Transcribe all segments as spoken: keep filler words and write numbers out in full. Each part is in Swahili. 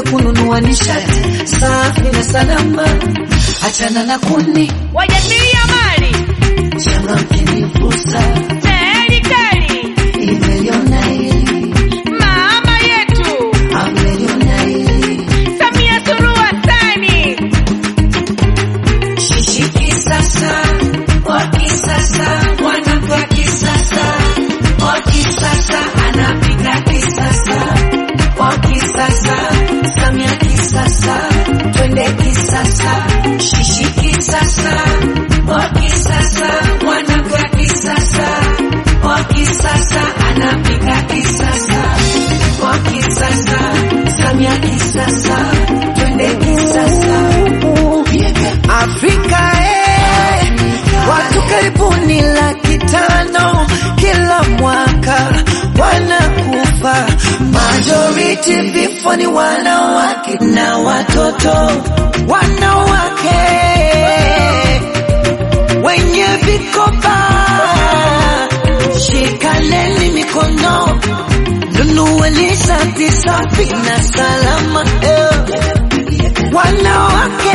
twende kununua nishati safi na salama, achana na kuni wajasiriamali, changamkeni fursa, serikali imeliona hili, mama yetu ameliona hili, Samia Suluhu Hassan. shishiki sasa, waki sasa, mwanamke wa kisasa, waki sasa, anapika kisasa, waki sasa, Samia kisasa, twende kisasa, shishiki sasa, waki sasa, mwanamke wa kisasa, waki sasa, anapika kisasa, waki sasa, Samia kisasa, twende kisasa. Afrika eh, watu karibuni laki tano kila mwaka wanakufa, majority vifo ni wanawake na watoto. Wanawake wenye vikoba, shikaneni mikono, nunueni shati safi na salama eh. Wanawake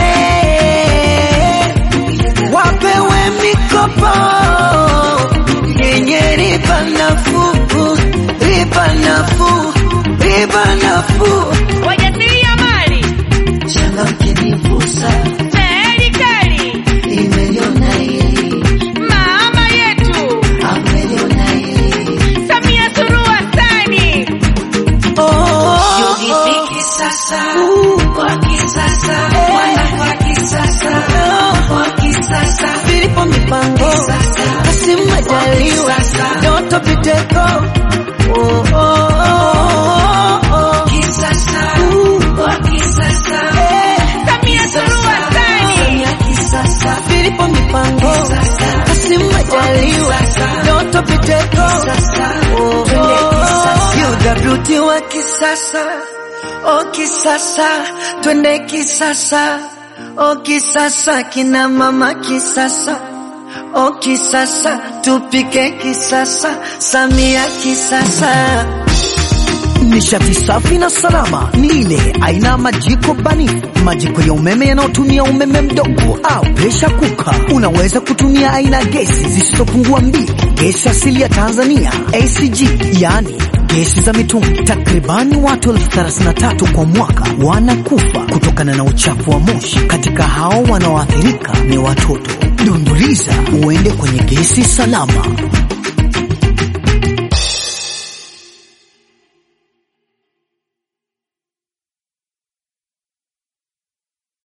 wapewe mikopo yenye riba nafuu, riba nafuu, riba nafuu. Wajasiriamali, Changamkeni fursa, serikali imeliona hili, mama yetu ameliona hili. Samia Suluhu Hassan. Oh, Yugi kisasa, kwa kisasa, wana kwa kisasa, kwa kisasa, Filipo Mipango, Kassim Majaliwa, Doto Biteko. Oh, oh, oh, oh, kisasa, kwa kisasa, Samia Suluhu Hassan. Samia kisasa, Filipo Mipango, Kassim Majaliwa, Doto Biteko. Oh, oh, oh, U W T wa kisasa, oh kisasa, twende kisasa, oh kisasa, kina mama kisasa, oh kisasa, tupike kisasa, Samia kisasa. Nishati safi na salama ni ile aina majiko banifu, majiko ya umeme yanayotumia umeme mdogo au pressure cooker. Unaweza kutumia aina gesi zisizopungua mbili, gesi asili ya Tanzania A C G, yani gesi za mitungi. Takribani watu elfu thelathini na tatu kwa mwaka wanakufa kutokana na uchafu wa moshi. Katika hao wanaoathirika ni watoto. Dunduliza uende kwenye gesi salama.